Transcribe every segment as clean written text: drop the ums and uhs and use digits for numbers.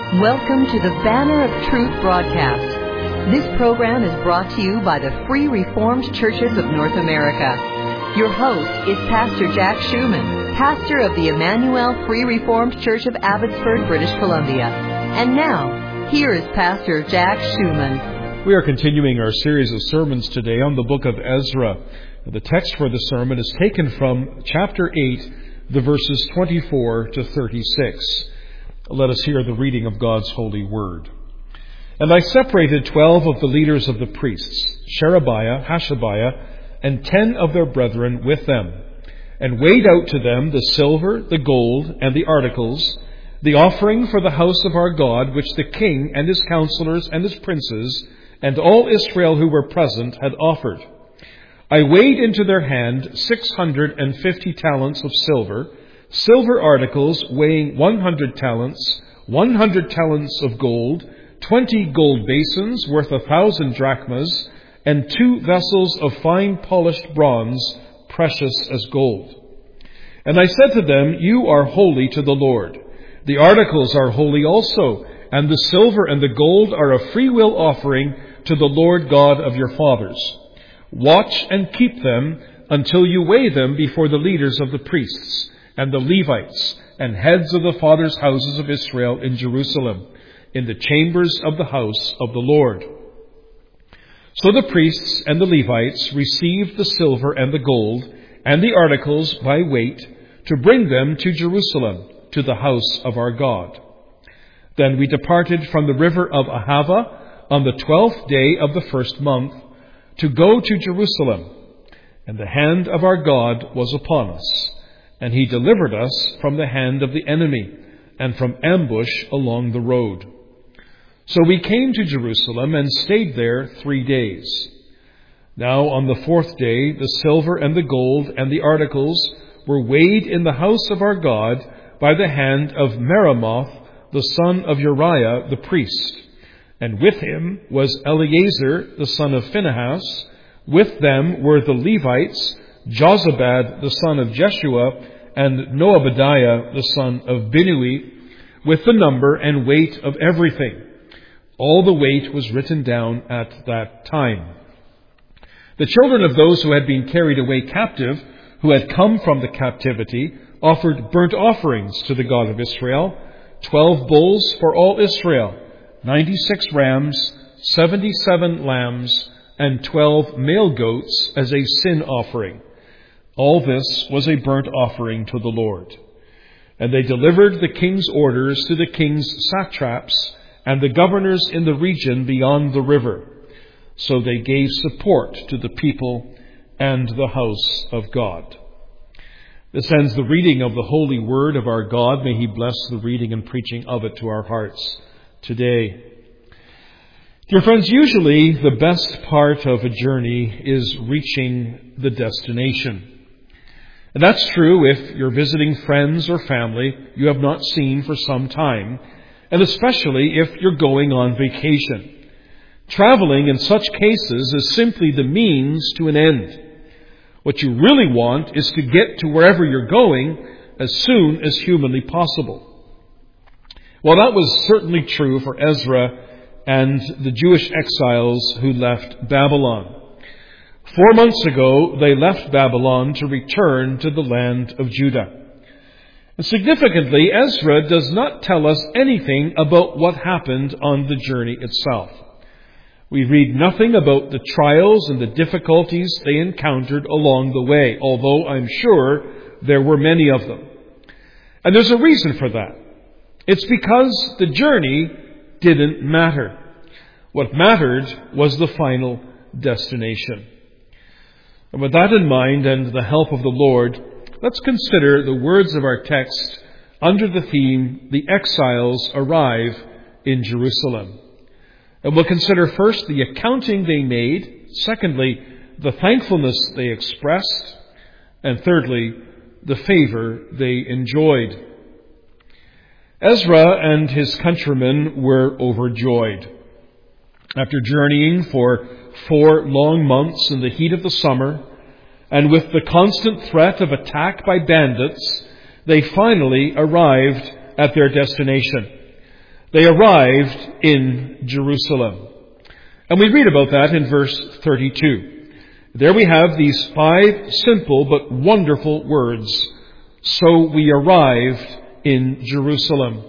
Welcome to the Banner of Truth broadcast. This program is brought to you by the Free Reformed Churches of North America. Your host is Pastor Jack Schumann, pastor of the Emmanuel Free Reformed Church of Abbotsford, British Columbia. And now, here is Pastor Jack Schumann. We are continuing our series of sermons today on the book of Ezra. The text for the sermon is taken from chapter 8, the verses 24 to 36. Let us hear the reading of God's holy word. And I separated 12 of the leaders of the priests, Sherebiah, Hashabiah, and 10 of their brethren with them, and weighed out to them the silver, the gold, and the articles, the offering for the house of our God, which the king and his counselors and his princes, and all Israel who were present had offered. I weighed into their hand 650 talents of silver articles weighing 100 talents, 100 talents of gold, 20 gold basins worth 1,000 drachmas, and 2 vessels of fine polished bronze, precious as gold. And I said to them, You are holy to the Lord. The articles are holy also, and the silver and the gold are a freewill offering to the Lord God of your fathers. Watch and keep them until you weigh them before the leaders of the priests and the Levites and heads of the fathers' houses of Israel in Jerusalem, in the chambers of the house of the Lord. So the priests and the Levites received the silver and the gold and the articles by weight to bring them to Jerusalem, to the house of our God. Then we departed from the river of Ahava on the 12th day of the first month to go to Jerusalem. And the hand of our God was upon us, and he delivered us from the hand of the enemy and from ambush along the road. So we came to Jerusalem and stayed there 3 days. Now on the 4th day, the silver and the gold and the articles were weighed in the house of our God by the hand of Meremoth, the son of Uriah the priest. And with him was Eleazar, the son of Phinehas. With them were the Levites, Jozabad, the son of Jeshua, and Noabadiah, the son of Binnui, with the number and weight of everything. All the weight was written down at that time. The children of those who had been carried away captive, who had come from the captivity, offered burnt offerings to the God of Israel, 12 bulls for all Israel, 96 rams, 77 lambs, and 12 male goats as a sin offering. All this was a burnt offering to the Lord. And they delivered the king's orders to the king's satraps and the governors in the region beyond the river. So they gave support to the people and the house of God. This ends the reading of the holy word of our God. May he bless the reading and preaching of it to our hearts today. Dear friends, usually the best part of a journey is reaching the destination. And that's true if you're visiting friends or family you have not seen for some time, and especially if you're going on vacation. Traveling in such cases is simply the means to an end. What you really want is to get to wherever you're going as soon as humanly possible. Well, that was certainly true for Ezra and the Jewish exiles who left Babylon. 4 months ago, they left Babylon to return to the land of Judah. And significantly, Ezra does not tell us anything about what happened on the journey itself. We read nothing about the trials and the difficulties they encountered along the way, although I'm sure there were many of them. And there's a reason for that. It's because the journey didn't matter. What mattered was the final destination. And with that in mind and the help of the Lord, let's consider the words of our text under the theme, The Exiles Arrive in Jerusalem. And we'll consider first the accounting they made, secondly, the thankfulness they expressed, and thirdly, the favor they enjoyed. Ezra and his countrymen were overjoyed. After journeying for 4 long months in the heat of the summer, and with the constant threat of attack by bandits, they finally arrived at their destination. they arrived in Jerusalem. And we read about that in verse 32. There we have these 5 simple but wonderful words. So we arrived in Jerusalem.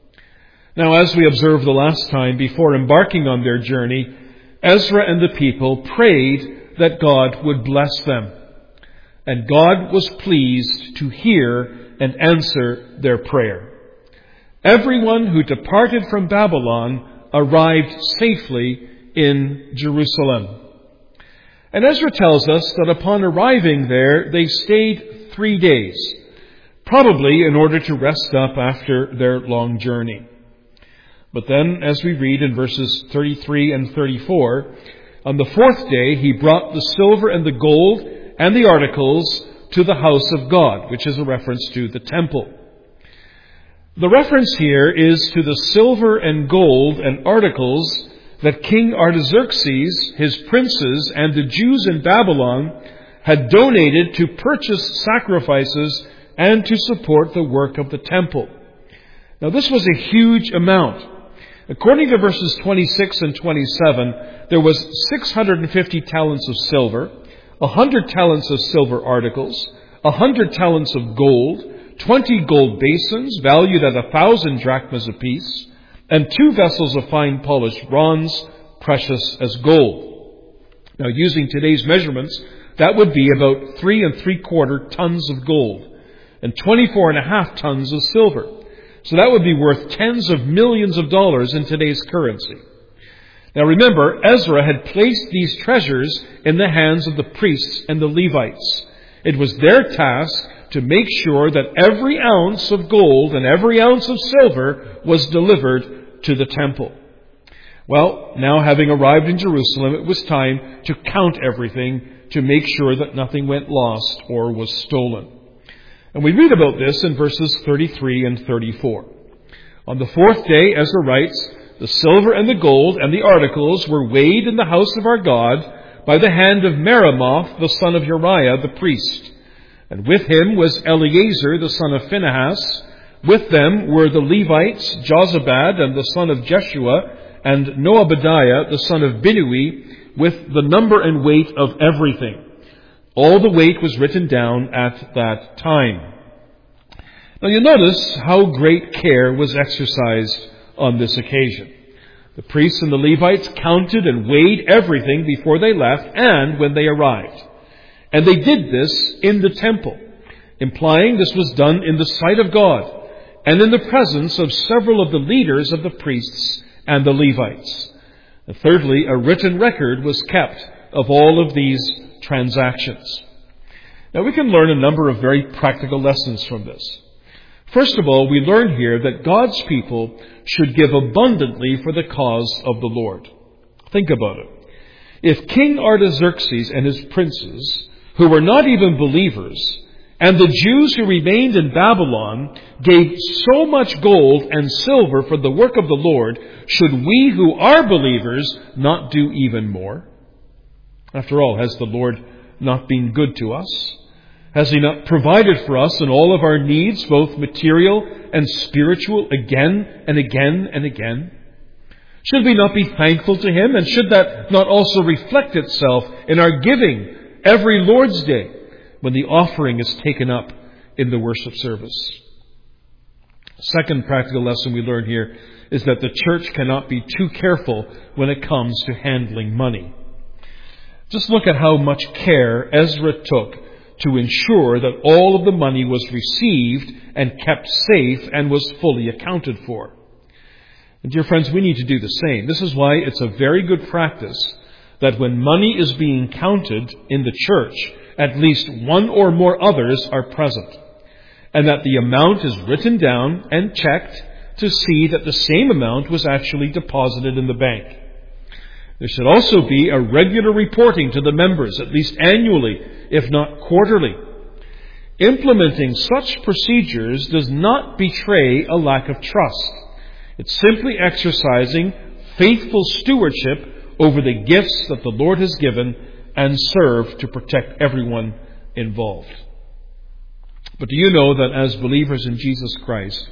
Now, as we observed the last time, before embarking on their journey, Ezra and the people prayed that God would bless them. And God was pleased to hear and answer their prayer. Everyone who departed from Babylon arrived safely in Jerusalem. And Ezra tells us that upon arriving there, they stayed 3 days, probably in order to rest up after their long journey. But then, as we read in verses 33 and 34, on the 4th day he brought the silver and the gold and the articles to the house of God, which is a reference to the temple. The reference here is to the silver and gold and articles that King Artaxerxes, his princes, and the Jews in Babylon had donated to purchase sacrifices and to support the work of the temple. Now, this was a huge amount. According to verses 26 and 27, there was 650 talents of silver, 100 talents of silver articles, 100 talents of gold, 20 gold basins valued at 1,000 drachmas apiece, and 2 vessels of fine polished bronze, precious as gold. Now, using today's measurements, that would be about 3 3/4 tons of gold and 24.5 tons of silver. So that would be worth tens of millions of dollars in today's currency. Now remember, Ezra had placed these treasures in the hands of the priests and the Levites. It was their task to make sure that every ounce of gold and every ounce of silver was delivered to the temple. Well, now having arrived in Jerusalem, it was time to count everything to make sure that nothing went lost or was stolen. And we read about this in verses 33 and 34. On the 4th day, Ezra writes, the silver and the gold and the articles were weighed in the house of our God by the hand of Meremoth, the son of Uriah, the priest. And with him was Eleazar, the son of Phinehas. With them were the Levites, Jozabad, and the son of Jeshua, and Noabadiah, the son of Binnui, with the number and weight of everything. All the weight was written down at that time. Now you notice how great care was exercised on this occasion. The priests and the Levites counted and weighed everything before they left and when they arrived. And they did this in the temple, implying this was done in the sight of God and in the presence of several of the leaders of the priests and the Levites. And thirdly, a written record was kept of all of these transactions. Now we can learn a number of very practical lessons from this. First of all, we learn here that God's people should give abundantly for the cause of the Lord. Think about it. If King Artaxerxes and his princes, who were not even believers, and the Jews who remained in Babylon gave so much gold and silver for the work of the Lord, should we who are believers not do even more? After all, has the Lord not been good to us? Has He not provided for us in all of our needs, both material and spiritual, again and again and again? Should we not be thankful to Him? And should that not also reflect itself in our giving every Lord's Day when the offering is taken up in the worship service? Second practical lesson we learn here is that the church cannot be too careful when it comes to handling money. Just look at how much care Ezra took to ensure that all of the money was received and kept safe and was fully accounted for. And dear friends, we need to do the same. This is why it's a very good practice that when money is being counted in the church, at least one or more others are present, and that the amount is written down and checked to see that the same amount was actually deposited in the bank. There should also be a regular reporting to the members, at least annually, if not quarterly. Implementing such procedures does not betray a lack of trust. It's simply exercising faithful stewardship over the gifts that the Lord has given and serve to protect everyone involved. But do you know that as believers in Jesus Christ,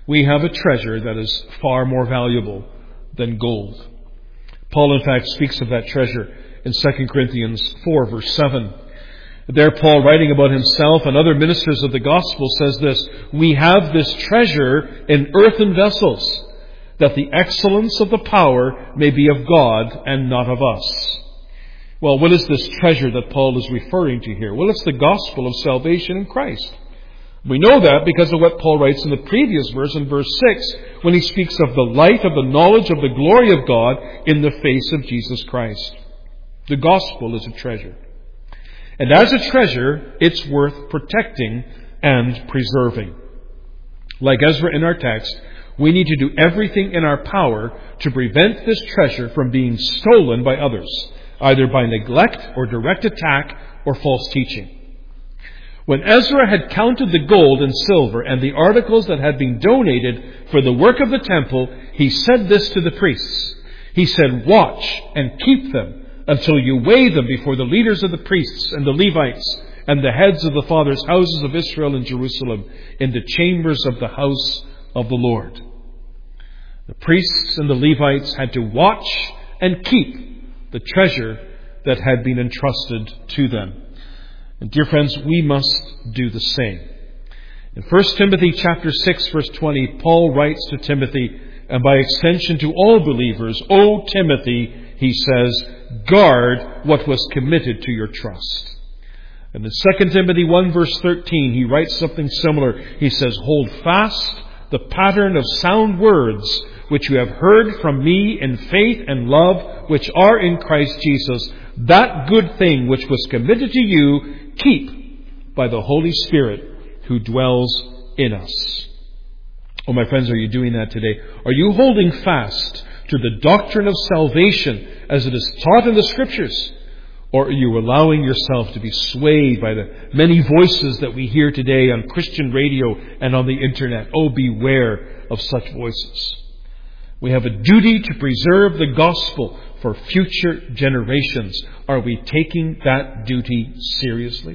We have a treasure that is far more valuable than gold. Paul, in fact, speaks of that treasure in 2 Corinthians 4, verse 7. There, Paul, writing about himself and other ministers of the gospel, says this: "We have this treasure in earthen vessels, that the excellence of the power may be of God and not of us." Well, what is this treasure that Paul is referring to here? Well, it's the gospel of salvation in Christ. We know that because of what Paul writes in the previous verse, in verse 6, when he speaks of the light of the knowledge of the glory of God in the face of Jesus Christ. The gospel is a treasure. And as a treasure, it's worth protecting and preserving. Like Ezra in our text, we need to do everything in our power to prevent this treasure from being stolen by others, either by neglect or direct attack or false teaching. When Ezra had counted the gold and silver and the articles that had been donated for the work of the temple, he said this to the priests. He said, "Watch and keep them until you weigh them before the leaders of the priests and the Levites and the heads of the fathers' houses of Israel in Jerusalem, in the chambers of the house of the Lord." The priests and the Levites had to watch and keep the treasure that had been entrusted to them. And dear friends, we must do the same. In 1 Timothy chapter 6, verse 20, Paul writes to Timothy, and by extension to all believers, "O Timothy," he says, "guard what was committed to your trust." And in 2 Timothy 1, verse 13, he writes something similar. He says, "Hold fast the pattern of sound words which you have heard from me in faith and love which are in Christ Jesus. That good thing which was committed to you, keep by the Holy Spirit who dwells in us." Oh, my friends, are you doing that today? Are you holding fast to the doctrine of salvation as it is taught in the Scriptures? Or are you allowing yourself to be swayed by the many voices that we hear today on Christian radio and on the internet? Oh, beware of such voices. We have a duty to preserve the gospel for future generations. Are we taking that duty seriously?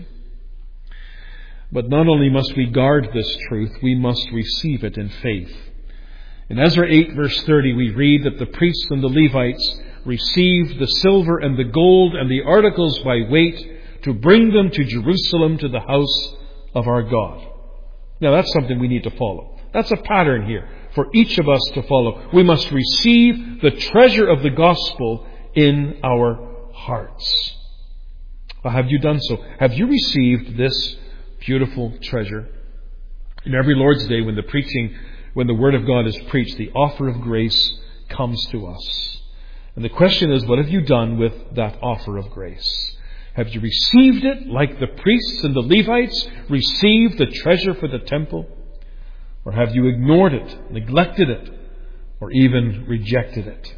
But not only must we guard this truth, we must receive it in faith. In Ezra 8, verse 30, we read that the priests and the Levites received the silver and the gold and the articles by weight to bring them to Jerusalem to the house of our God. Now that's something we need to follow. That's a pattern here for each of us to follow. We must receive the treasure of the gospel in our hearts. Well, have you done so? Have you received this beautiful treasure? In every Lord's Day, when the Word of God is preached, the offer of grace comes to us. And the question is, what have you done with that offer of grace? Have you received it like the priests and the Levites received the treasure for the temple? Or have you ignored it, neglected it, or even rejected it?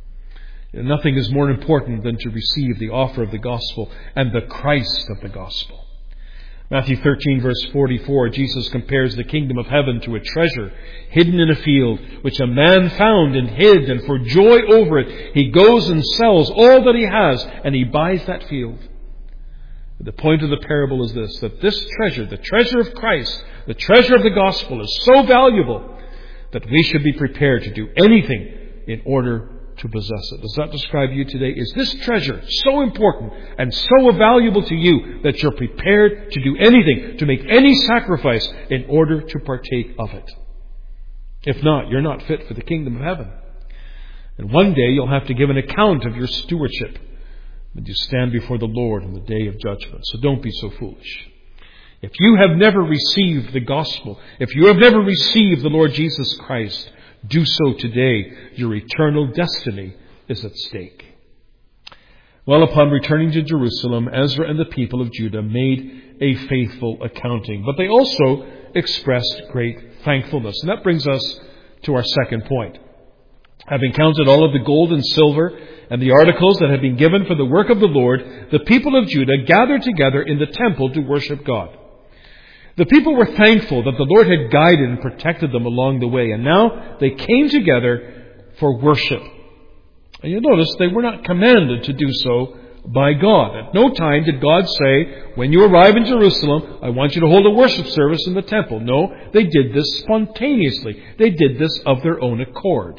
Nothing is more important than to receive the offer of the gospel and the Christ of the gospel. Matthew 13, verse 44, Jesus compares the kingdom of heaven to a treasure hidden in a field, which a man found and hid, and for joy over it, he goes and sells all that he has, and he buys that field. The point of the parable is this, that this treasure, the treasure of Christ, the treasure of the gospel, is so valuable that we should be prepared to do anything in order to possess it. Does that describe you today? Is this treasure so important and so valuable to you that you're prepared to do anything, to make any sacrifice in order to partake of it? If not, you're not fit for the kingdom of heaven. And one day you'll have to give an account of your stewardship when you stand before the Lord on the day of judgment. So don't be so foolish. If you have never received the gospel, if you have never received the Lord Jesus Christ, do so today. Your eternal destiny is at stake. Well, upon returning to Jerusalem, Ezra and the people of Judah made a faithful accounting, but they also expressed great thankfulness. And that brings us to our second point. Having counted all of the gold and silver and the articles that had been given for the work of the Lord, the people of Judah gathered together in the temple to worship God. The people were thankful that the Lord had guided and protected them along the way, and now they came together for worship. And you'll notice they were not commanded to do so by God. At no time did God say, when you arrive in Jerusalem, I want you to hold a worship service in the temple. No, they did this spontaneously. They did this of their own accord.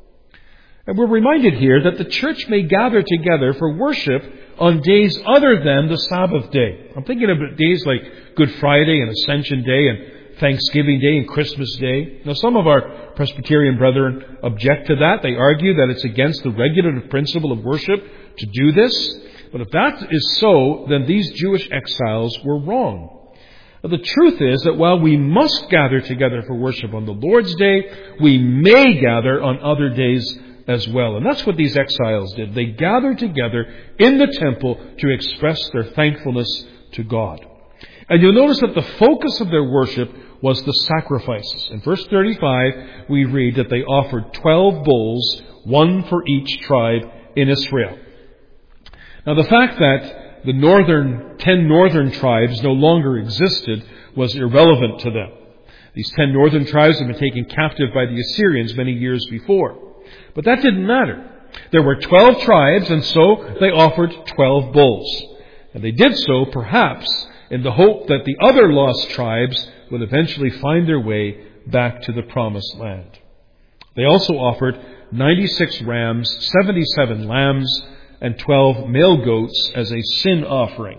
And we're reminded here that the church may gather together for worship on days other than the Sabbath day. I'm thinking of days like Good Friday and Ascension Day and Thanksgiving Day and Christmas Day. Now, some of our Presbyterian brethren object to that. They argue that it's against the regulative principle of worship to do this. But if that is so, then these Jewish exiles were wrong. Now, the truth is that while we must gather together for worship on the Lord's Day, we may gather on other days as well. And that's what these exiles did. They gathered together in the temple to express their thankfulness to God. And you'll notice that the focus of their worship was the sacrifices. In verse 35, we read that they offered 12 bulls, one for each tribe in Israel. Now, the fact that the 10 northern tribes no longer existed was irrelevant to them. These 10 northern tribes had been taken captive by the Assyrians many years before. But that didn't matter. There were 12 tribes, and so they offered 12 bulls. And they did so, perhaps, in the hope that the other lost tribes would eventually find their way back to the promised land. They also offered 96 rams, 77 lambs, and 12 male goats as a sin offering.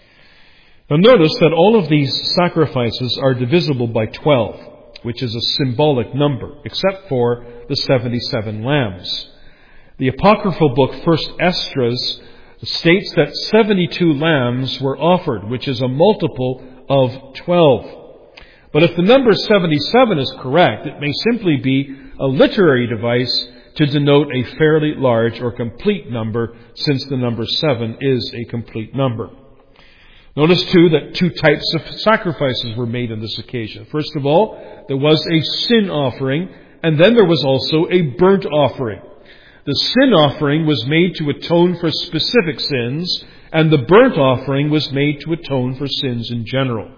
Now notice that all of these sacrifices are divisible by 12, which is a symbolic number, except for the 77 lambs. The apocryphal book 1 Esdras states that 72 lambs were offered, which is a multiple of 12. But if the number 77 is correct, it may simply be a literary device to denote a fairly large or complete number, since the number 7 is a complete number. Notice, too, that two types of sacrifices were made on this occasion. First of all, there was a sin offering, and then there was also a burnt offering. The sin offering was made to atone for specific sins, and the burnt offering was made to atone for sins in general.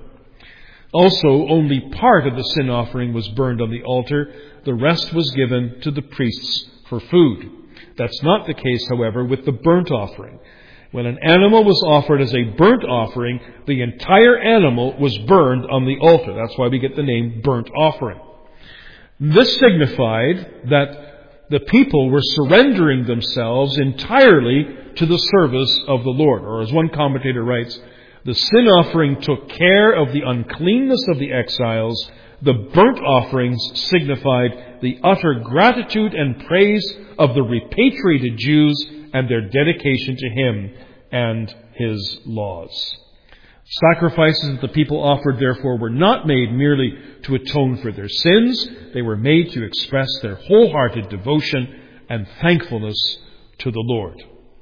Also, only part of the sin offering was burned on the altar. The rest was given to the priests for food. That's not the case, however, with the burnt offering. When an animal was offered as a burnt offering, the entire animal was burned on the altar. That's why we get the name burnt offering. This signified that the people were surrendering themselves entirely to the service of the Lord. Or as one commentator writes, the sin offering took care of the uncleanness of the exiles. The burnt offerings signified the utter gratitude and praise of the repatriated Jews and their dedication to Him and His laws. Sacrifices that the people offered, therefore, were not made merely to atone for their sins. They were made to express their wholehearted devotion and thankfulness to the Lord.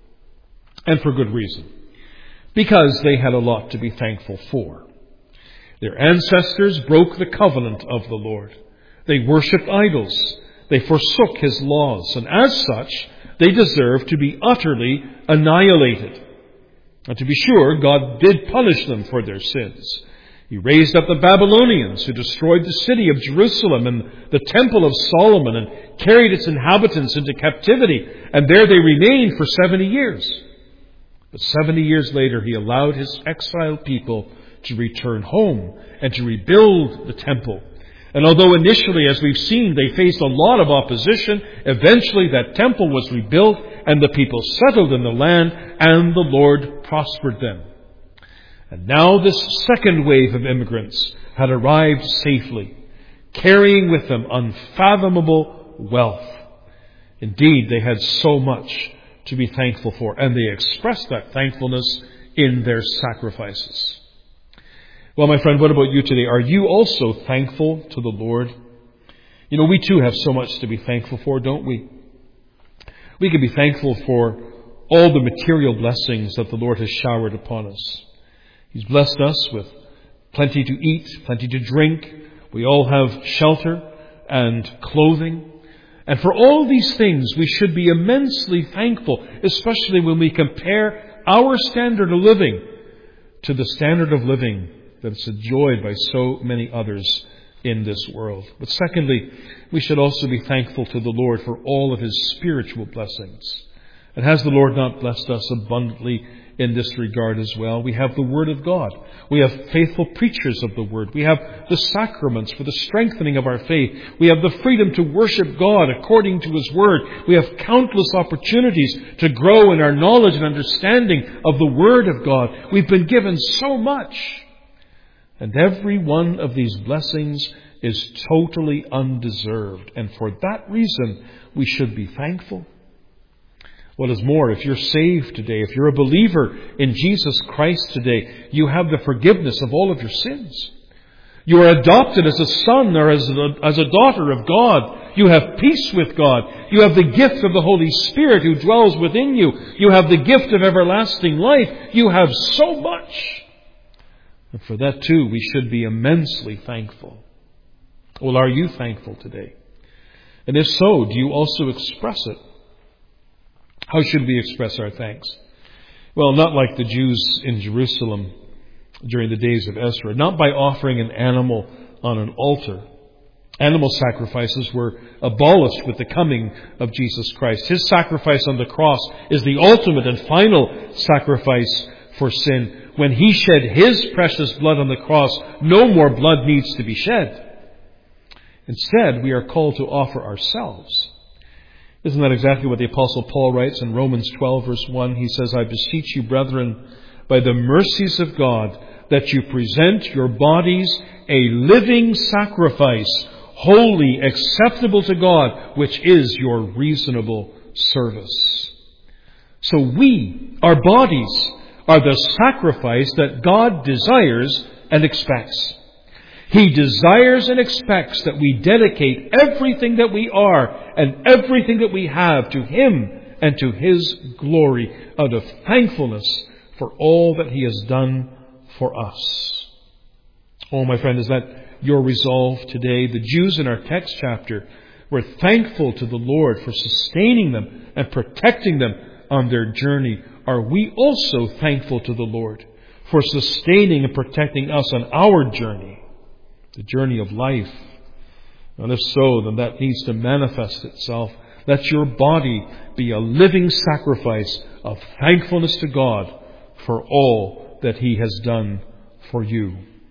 And for good reason. Because they had a lot to be thankful for. Their ancestors broke the covenant of the Lord. They worshipped idols. They forsook His laws. And as such, they deserve to be utterly annihilated. And to be sure, God did punish them for their sins. He raised up the Babylonians who destroyed the city of Jerusalem and the temple of Solomon and carried its inhabitants into captivity. And there they remained for 70 years. But 70 years later, He allowed His exiled people to return home and to rebuild the temple. And although initially, as we've seen, they faced a lot of opposition, eventually that temple was rebuilt and the people settled in the land and the Lord prospered them. And now this second wave of immigrants had arrived safely, carrying with them unfathomable wealth. Indeed, they had so much to be thankful for, and they expressed that thankfulness in their sacrifices. Well, my friend, what about you today? Are you also thankful to the Lord? You know, we too have so much to be thankful for, don't we? We can be thankful for all the material blessings that the Lord has showered upon us. He's blessed us with plenty to eat, plenty to drink. We all have shelter and clothing. And for all these things, we should be immensely thankful, especially when we compare our standard of living to the standard of living that's enjoyed by so many others in this world. But secondly, we should also be thankful to the Lord for all of His spiritual blessings. And has the Lord not blessed us abundantly in this regard as well? We have the Word of God. We have faithful preachers of the Word. We have the sacraments for the strengthening of our faith. We have the freedom to worship God according to His Word. We have countless opportunities to grow in our knowledge and understanding of the Word of God. We've been given so much. And every one of these blessings is totally undeserved. And for that reason, we should be thankful. What is more, if you're saved today, if you're a believer in Jesus Christ today, you have the forgiveness of all of your sins. You are adopted as a son or as a daughter of God. You have peace with God. You have the gift of the Holy Spirit who dwells within you. You have the gift of everlasting life. You have so much. And for that too, we should be immensely thankful. Well, are you thankful today? And if so, do you also express it? How should we express our thanks? Well, not like the Jews in Jerusalem during the days of Ezra, not by offering an animal on an altar. Animal sacrifices were abolished with the coming of Jesus Christ. His sacrifice on the cross is the ultimate and final sacrifice for sin. When He shed His precious blood on the cross, no more blood needs to be shed. Instead, we are called to offer ourselves. Isn't that exactly what the Apostle Paul writes in Romans 12, verse 1? He says, I beseech you, brethren, by the mercies of God, that you present your bodies a living sacrifice, holy, acceptable to God, which is your reasonable service. So we, our bodies, are the sacrifice that God desires and expects. He desires and expects that we dedicate everything that we are and everything that we have to Him and to His glory out of thankfulness for all that He has done for us. Oh, my friend, is that your resolve today? The Jews in our text chapter were thankful to the Lord for sustaining them and protecting them on their journey. Are we also thankful to the Lord for sustaining and protecting us on our journey? The journey of life. And if so, then that needs to manifest itself. Let your body be a living sacrifice of thankfulness to God for all that He has done for you.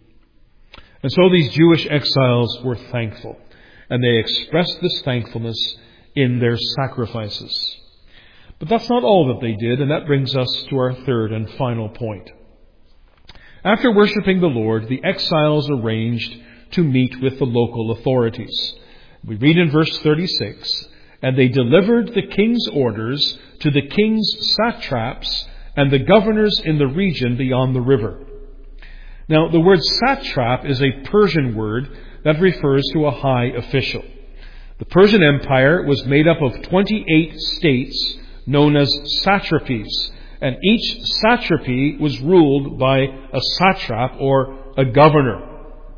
And so these Jewish exiles were thankful, and they expressed this thankfulness in their sacrifices. But that's not all that they did, and that brings us to our third and final point. After worshiping the Lord, the exiles arranged to meet with the local authorities. We read in verse 36, and they delivered the king's orders to the king's satraps and the governors in the region beyond the river. Now, the word satrap is a Persian word that refers to a high official. The Persian Empire was made up of 28 states known as satrapies, and each satrapy was ruled by a satrap or a governor.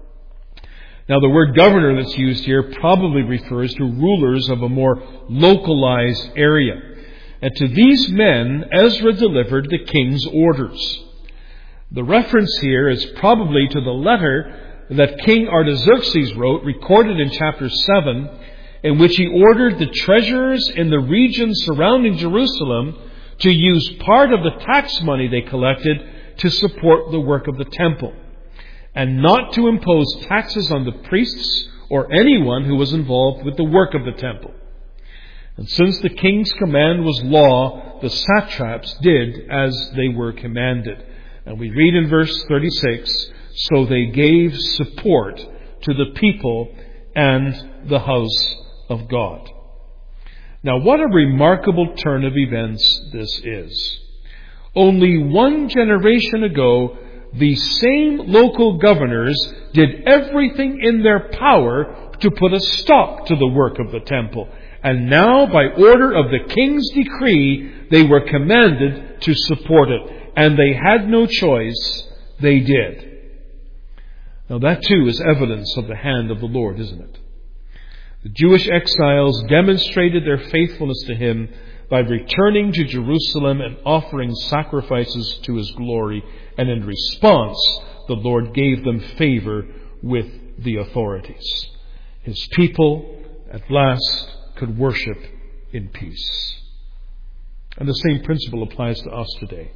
Now, the word governor that's used here probably refers to rulers of a more localized area. And to these men, Ezra delivered the king's orders. The reference here is probably to the letter that King Artaxerxes wrote, recorded in chapter 7, in which he ordered the treasurers in the region surrounding Jerusalem to use part of the tax money they collected to support the work of the temple, and not to impose taxes on the priests or anyone who was involved with the work of the temple. And since the king's command was law, the satraps did as they were commanded. And we read in verse 36, so they gave support to the people and the house of God. Now, what a remarkable turn of events this is. Only one generation ago, the same local governors did everything in their power to put a stop to the work of the temple. And now, by order of the king's decree, they were commanded to support it. And they had no choice. They did. Now, that too is evidence of the hand of the Lord, isn't it? The Jewish exiles demonstrated their faithfulness to Him by returning to Jerusalem and offering sacrifices to His glory. And in response, the Lord gave them favor with the authorities. His people, at last, could worship in peace. And the same principle applies to us today.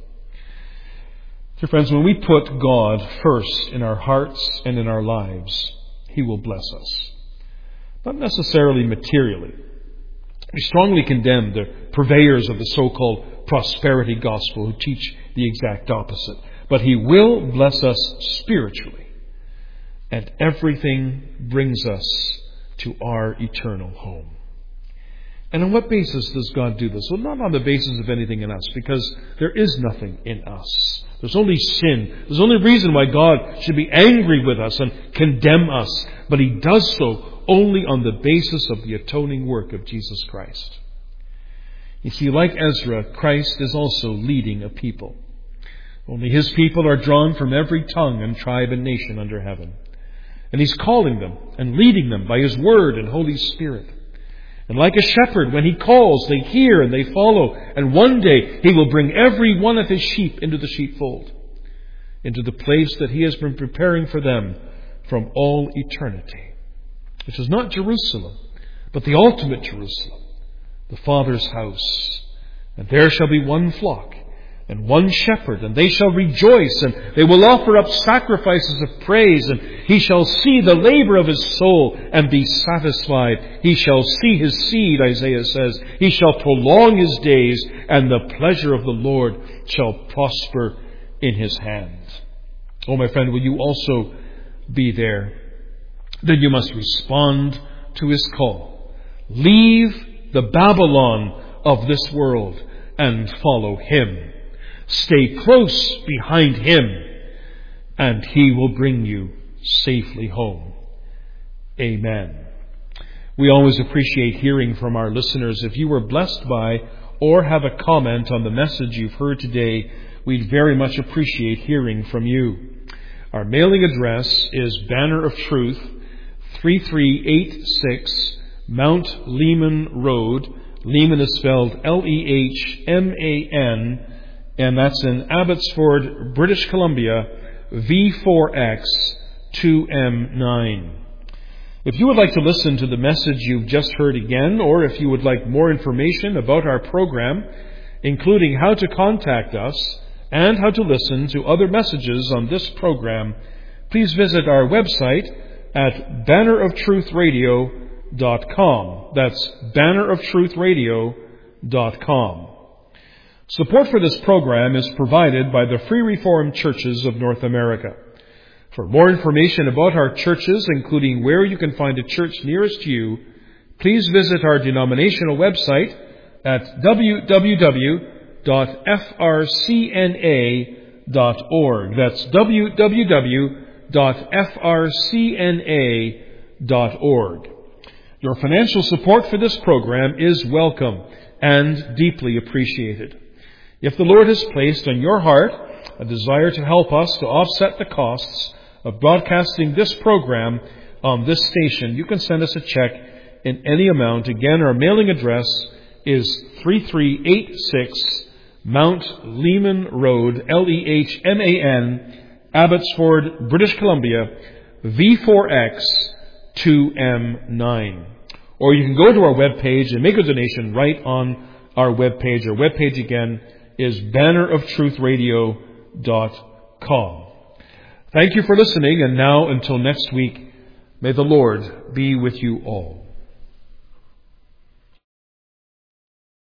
Dear friends, when we put God first in our hearts and in our lives, He will bless us. Not necessarily materially. We strongly condemn the purveyors of the so-called prosperity gospel who teach the exact opposite. But He will bless us spiritually. And everything brings us to our eternal home. And on what basis does God do this? Well, not on the basis of anything in us, because there is nothing in us. There's only sin. There's only reason why God should be angry with us and condemn us. But He does so only on the basis of the atoning work of Jesus Christ. You see, like Ezra, Christ is also leading a people. Only His people are drawn from every tongue and tribe and nation under heaven. And He's calling them and leading them by His Word and Holy Spirit. And like a shepherd, when He calls, they hear and they follow. And one day He will bring every one of His sheep into the sheepfold, into the place that He has been preparing for them from all eternity, which is not Jerusalem, but the ultimate Jerusalem, the Father's house. And there shall be one flock and one shepherd, and they shall rejoice, and they will offer up sacrifices of praise, and he shall see the labor of his soul and be satisfied. He shall see his seed, Isaiah says. He shall prolong his days, and the pleasure of the Lord shall prosper in his hand. Oh, my friend, will you also be there? Then you must respond to his call. Leave the Babylon of this world and follow him. Stay close behind him, and he will bring you safely home. Amen. We always appreciate hearing from our listeners. If you were blessed by or have a comment on the message you've heard today, we'd very much appreciate hearing from you. Our mailing address is Banner of Truth, 3386 Mount Lehman Road. Lehman is spelled Lehman, and that's in Abbotsford, British Columbia, V4X 2M9. If you would like to listen to the message you've just heard again, or if you would like more information about our program, including how to contact us and how to listen to other messages on this program, please visit our website at banneroftruthradio.com. That's banneroftruthradio.com. Support for this program is provided by the Free Reformed Churches of North America. For more information about our churches, including where you can find a church nearest you, please visit our denominational website at www.frcna.org. That's www.frcna.org. Your financial support for this program is welcome and deeply appreciated. If the Lord has placed on your heart a desire to help us to offset the costs of broadcasting this program on this station, you can send us a check in any amount. Again, our mailing address is 3386 Mount Lehman Road, Lehman, Abbotsford, British Columbia, V4X 2M9. Or you can go to our webpage and make a donation right on our webpage. Our webpage again is banneroftruthradio.com. Thank you for listening, and now until next week, may the Lord be with you all.